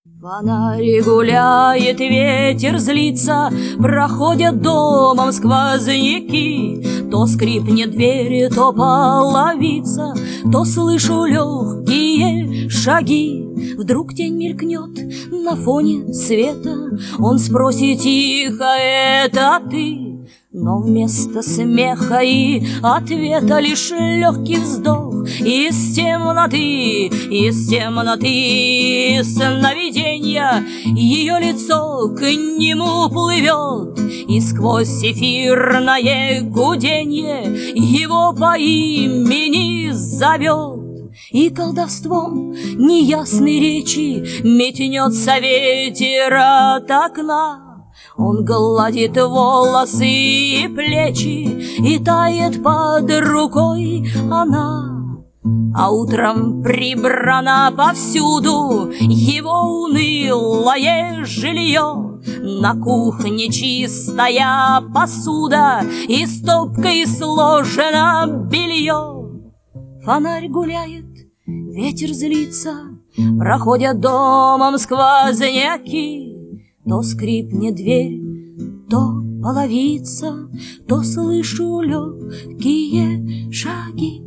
Фонарь гуляет, ветер злится, проходят домом сквозняки. То скрипнет дверь, то половица, то слышу легкие шаги. Вдруг тень мелькнет на фоне света, он спросит тихо: это ты? Но вместо смеха и ответа лишь легкий вздох. Из темноты сновиденья ее лицо к нему плывет, и сквозь эфирное гуденье его по имени зовет. И колдовством неясной речи метнется ветер от окна. Он гладит волосы и плечи, и тает под рукой она. А утром прибрано повсюду его унылое жилье. На кухне чистая посуда, и стопкой сложено белье. Фонарь гуляет, ветер злится, проходят домом сквозняки. То скрипнет дверь, то половица, то слышу легкие шаги.